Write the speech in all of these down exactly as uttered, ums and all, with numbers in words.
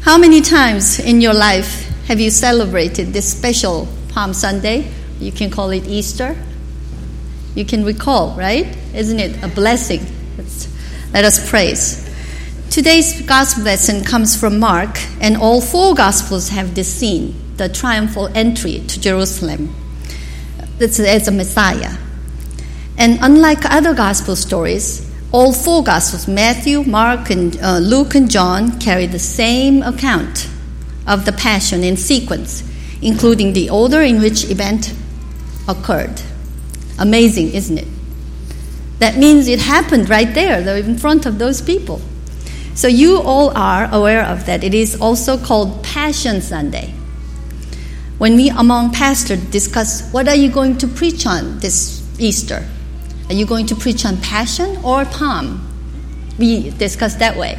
How many times in your life have you celebrated this special Palm Sunday? You can call it Easter. You can recall, right? Isn't it a blessing? Let's, let us praise. Today's gospel lesson comes from Mark, and all four gospels have this scene, the triumphal entry to Jerusalem. It's as a Messiah. And unlike other gospel stories, all four gospels, Matthew, Mark, and uh, Luke, and John, carry the same account of the passion in sequence, including the order in which event occurred. Amazing, isn't it? That means it happened right there, in front of those people. So you all are aware of that. It is also called Passion Sunday. When we among pastors discuss, what are you going to preach on this Easter? Are you going to preach on passion or palm? We discuss that way.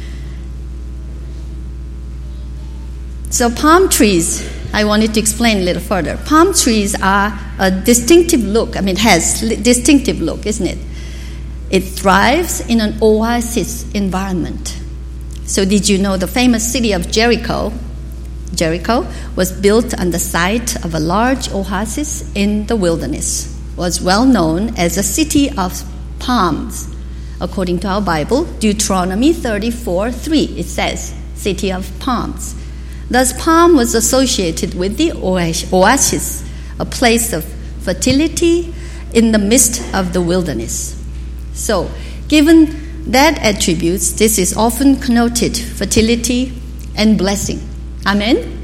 So palm trees, I wanted to explain a little further. Palm trees are a distinctive look. I mean, it has distinctive look, isn't it? It thrives in an oasis environment. So did you know the famous city of Jericho? Jericho was built on the site of a large oasis in the wilderness. Was well known as a city of palms. According to our Bible, Deuteronomy thirty-four three, it says, city of palms. Thus, palm was associated with the oasis, a place of fertility in the midst of the wilderness. So, given that attributes, this is often connoted fertility and blessing. Amen?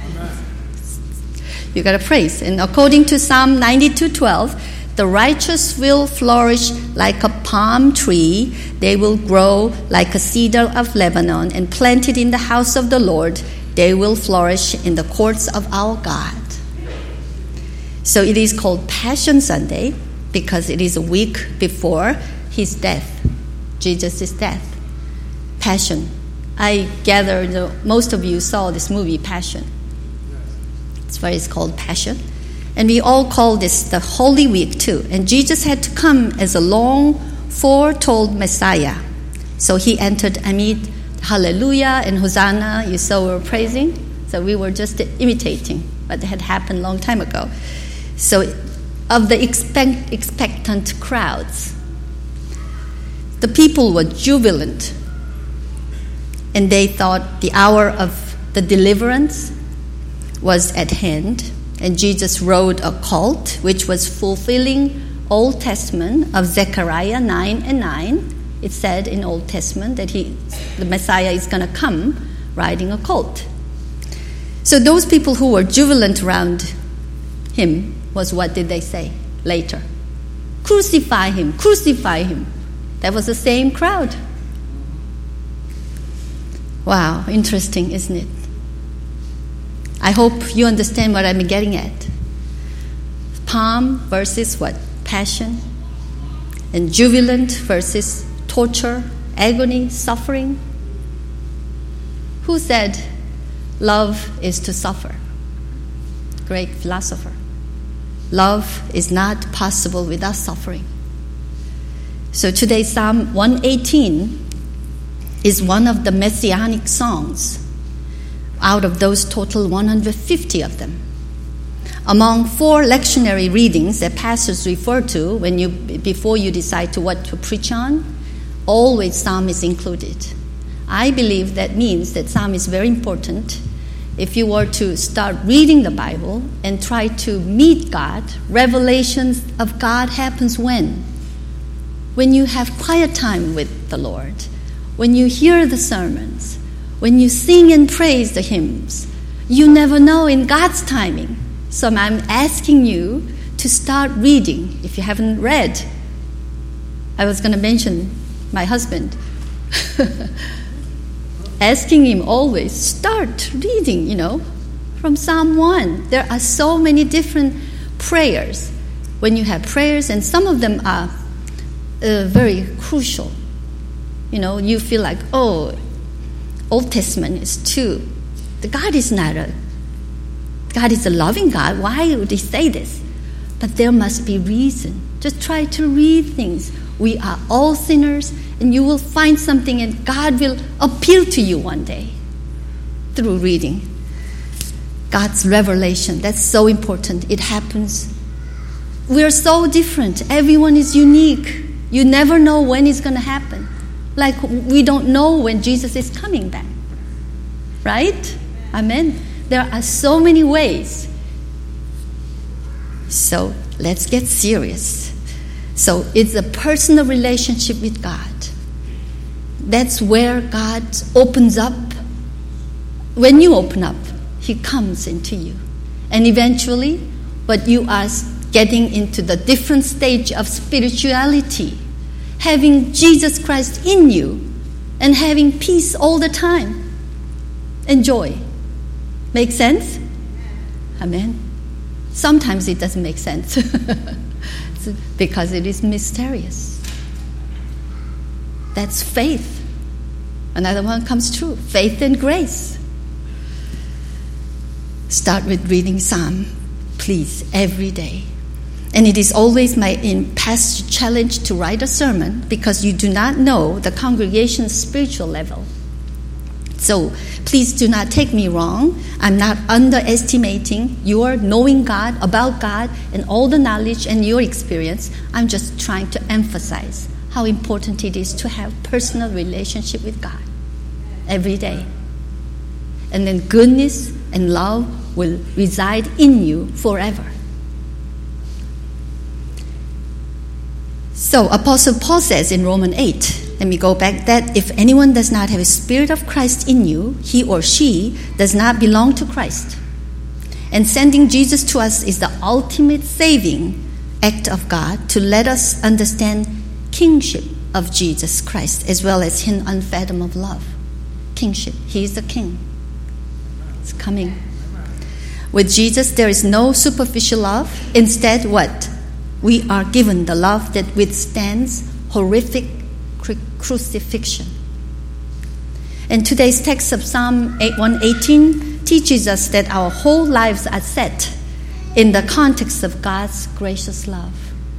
You got to praise. And according to Psalm ninety-two twelve, the righteous will flourish like a palm tree. They will grow like a cedar of Lebanon, and planted in the house of the Lord, they will flourish in the courts of our God. So it is called Passion Sunday because it is a week before his death, Jesus' death. Passion. I gather the, most of you saw this movie, Passion. That's why it's called Passion. And we all call this the Holy Week too. And Jesus had to come as a long foretold Messiah. So he entered amid Hallelujah and Hosanna. You saw we were praising. So we were just imitating what had happened a long time ago. So of the expect, expectant crowds, the people were jubilant. And they thought the hour of the deliverance was at hand, and Jesus rode a colt, which was fulfilling Old Testament of Zechariah nine and nine. It said in Old Testament that he, the Messiah is going to come riding a colt. So those people who were jubilant around him was, what did they say later? Crucify him, crucify him. That was the same crowd. Wow, interesting, isn't it? I hope you understand what I'm getting at. Palm versus what? Passion. And jubilant versus torture, agony, suffering. Who said love is to suffer? Great philosopher. Love is not possible without suffering. So today Psalm one eighteen is one of the messianic songs out of those total one hundred fifty of them. Among four lectionary readings that pastors refer to when you before you decide to what to preach on, always Psalm is included. I believe that means that Psalm is very important. If you were to start reading the Bible and try to meet God, revelations of God happens when? When you have quiet time with the Lord, when you hear the sermons, when you sing and praise the hymns. You never know in God's timing. So I'm asking you to start reading if you haven't read. I was going to mention my husband. Asking him always, start reading, you know, from Psalm one. There are so many different prayers. When you have prayers, and some of them are uh, very crucial. You know, you feel like, oh, Old Testament is too. The God is not a, God is a loving God. Why would he say this? But there must be reason. Just try to read things. We are all sinners, and you will find something, and God will appeal to you one day. through reading. God's revelation, that's so important. It happens. We're so different. Everyone is unique. You never know when it's going to happen. Like we don't know when Jesus is coming back. Right? Amen. There are so many ways. So let's get serious. So it's a personal relationship with God. That's where God opens up. When you open up, He comes into you. And eventually, what you are getting into the different stage of spirituality, having Jesus Christ in you and having peace all the time and joy. Make sense? Amen. Sometimes it doesn't make sense because it is mysterious. That's faith. Another one comes true. Faith and grace. Start with reading Psalm, please, every day. And it is always my in past challenge to write a sermon because you do not know the congregation's spiritual level. So please do not take me wrong. I'm not underestimating your knowing God, about God, and all the knowledge and your experience. I'm just trying to emphasize how important it is to have personal relationship with God every day. And then goodness and love will reside in you forever. So Apostle Paul says in Romans eight, let me go back, that if anyone does not have a spirit of Christ in you, he or she does not belong to Christ. And sending Jesus to us is the ultimate saving act of God to let us understand kingship of Jesus Christ as well as His unfathomable love. Kingship. He is the King. It's coming. With Jesus, there is no superficial love. Instead, what? We are given the love that withstands horrific cru- crucifixion. And today's text of Psalm one eighteen teaches us that our whole lives are set in the context of God's gracious love.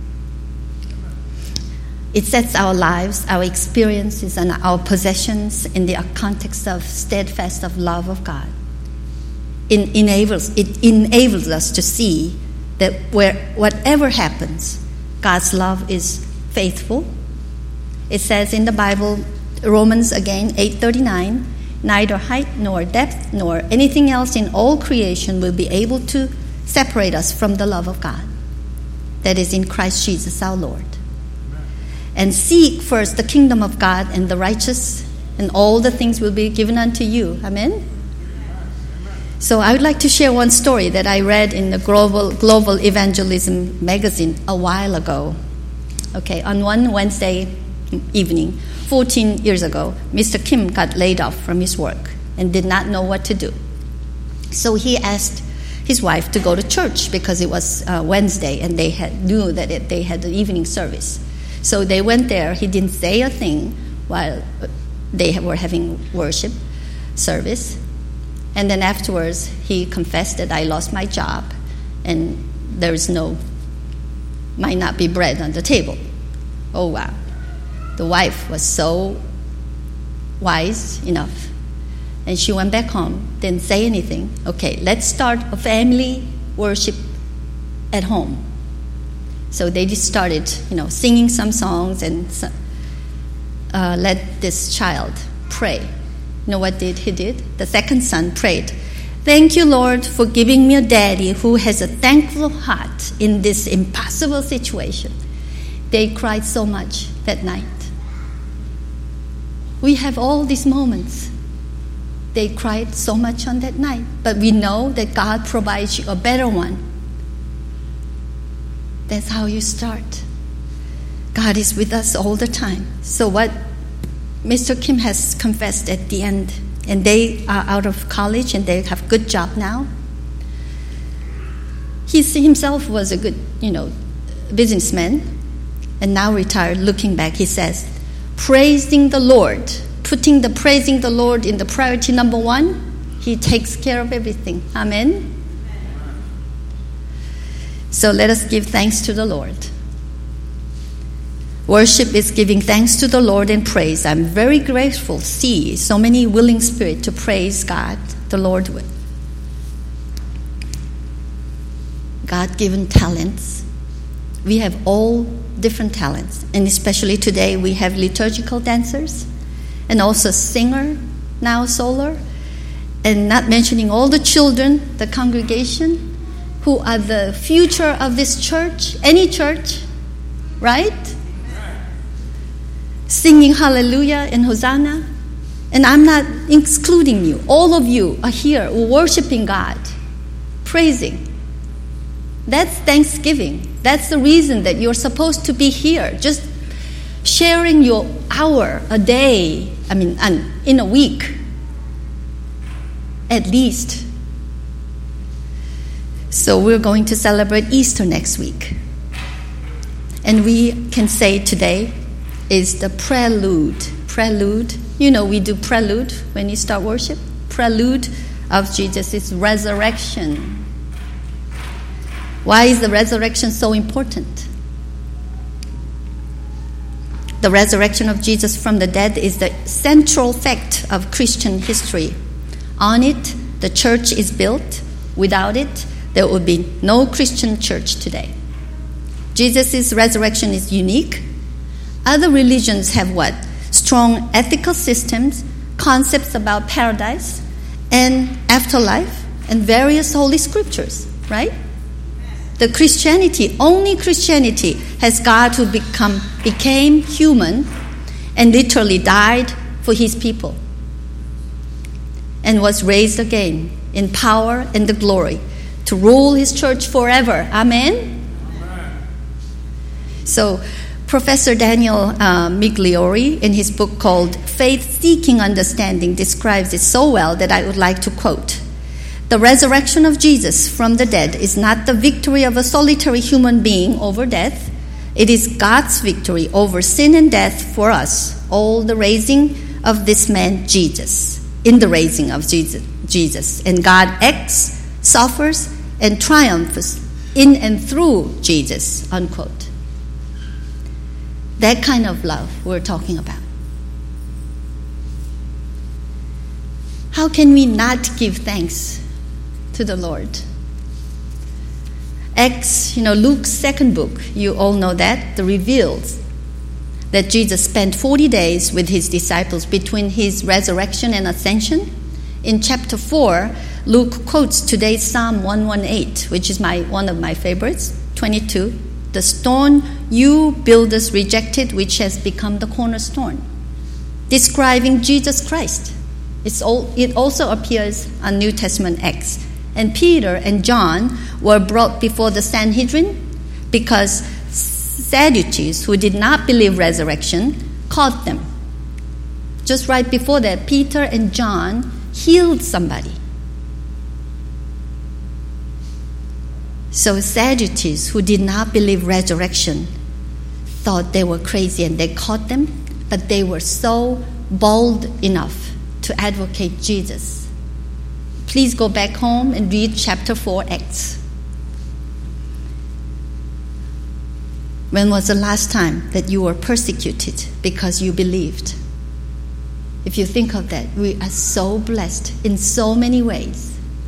It sets our lives, our experiences, and our possessions in the context of steadfast of love of God. It enables, it enables us to see that where whatever happens, God's love is faithful. It says in the Bible, Romans again, eight thirty-nine, neither height nor depth nor anything else in all creation will be able to separate us from the love of God that is in Christ Jesus our Lord. And seek first the kingdom of God and the righteous, and all the things will be given unto you. Amen? So I would like to share one story that I read in the Global, Global Evangelism magazine a while ago. Okay, on one Wednesday evening, fourteen years ago, Mister Kim got laid off from his work and did not know what to do. So he asked his wife to go to church because it was uh, Wednesday and they had knew that it, they had the evening service. So they went there. He didn't say a thing while they were having worship service. And then afterwards, he confessed that I lost my job and there is no, might not be bread on the table. Oh, wow. The wife was so wise enough. And she went back home, didn't say anything. Okay, let's start a family worship at home. So they just started, you know, singing some songs and uh, let this child pray. You know what did he did? The second son prayed, "Thank you, Lord, for giving me a daddy who has a thankful heart in this impossible situation." They cried so much that night. We have all these moments. They cried so much on that night, but we know that God provides you a better one. That's how you start. God is with us all the time. So what Mister Kim has confessed at the end, and they are out of college and they have a good job now. He himself was a good, you know, businessman, and now retired. Looking back, he says, praising the Lord, putting the praising the Lord in the priority number one, He takes care of everything. Amen? So let us give thanks to the Lord. Worship is giving thanks to the Lord and praise. I'm very grateful to see so many willing spirits to praise God the Lord with. God-given talents. We have all different talents, and especially today we have liturgical dancers and also singer now, solo, and not mentioning all the children, the congregation, who are the future of this church, any church, right? Singing hallelujah and hosanna. And I'm not excluding you. All of you are here worshiping God, praising. That's thanksgiving. That's the reason that you're supposed to be here. Just sharing your hour a day, I mean, in a week, at least. So we're going to celebrate Easter next week. And we can say today is the prelude. Prelude. You know, we do prelude when you start worship. Prelude of Jesus' resurrection. Why is the resurrection so important? The resurrection of Jesus from the dead is the central fact of Christian history. On it, the church is built. Without it, there would be no Christian church today. Jesus' resurrection is unique. Other religions have what? Strong ethical systems, concepts about paradise and afterlife, and various holy scriptures, right? The Christianity, only Christianity has God who become became human and literally died for his people and was raised again in power and the glory to rule his church forever. Amen? Amen. So Professor Daniel uh, Migliori, in his book called Faith Seeking Understanding, describes it so well that I would like to quote. The resurrection of Jesus from the dead is not the victory of a solitary human being over death. It is God's victory over sin and death for us, all the raising of this man Jesus, in the raising of Jesus. Jesus. And God acts, suffers, and triumphs in and through Jesus, unquote. That kind of love we're talking about. How can we not give thanks to the Lord? Acts, you know, Luke's second book, you all know that, the reveals that Jesus spent forty days with his disciples between his resurrection and ascension. In chapter four, Luke quotes today's Psalm one eighteen, which is my one of my favorites, twenty-two. The stone you builders rejected, which has become the cornerstone, describing Jesus Christ. It's all, it also appears on New Testament Acts. And Peter and John were brought before the Sanhedrin because Sadducees, who did not believe resurrection, caught them. Just right before that, Peter and John healed somebody. So Sadducees, who did not believe resurrection, thought they were crazy and they caught them, but they were so bold enough to advocate Jesus. Please go back home and read chapter four, Acts. When was the last time that you were persecuted because you believed? If you think of that, we are so blessed in so many ways.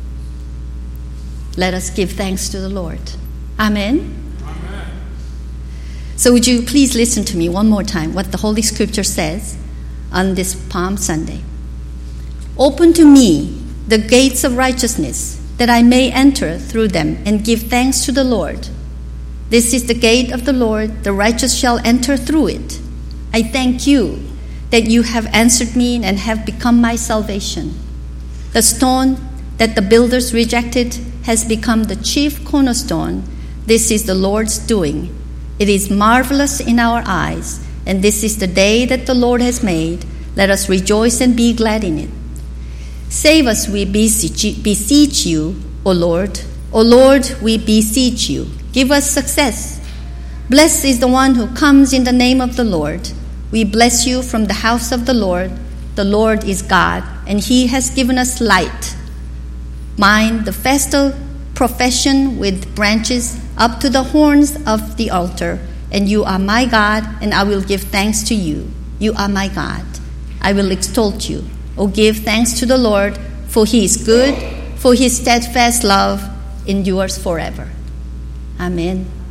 Let us give thanks to the Lord. Amen? Amen. So would you please listen to me one more time what the Holy Scripture says on this Palm Sunday. Open to me the gates of righteousness, that I may enter through them and give thanks to the Lord. This is the gate of the Lord, the righteous shall enter through it. I thank you that you have answered me and have become my salvation. The stone that the builders rejected has become the chief cornerstone. This is the Lord's doing. It is marvelous in our eyes, and this is the day that the Lord has made. Let us rejoice and be glad in it. Save us, we beseech, beseech you, O Lord. O Lord, we beseech you. Give us success. Blessed is the one who comes in the name of the Lord. We bless you from the house of the Lord. The Lord is God, and he has given us light. Mine the festal profession with branches up to the horns of the altar. And you are my God, and I will give thanks to you. You are my God. I will extol you. O give thanks to the Lord, For he is good, for his steadfast love endures forever. Amen.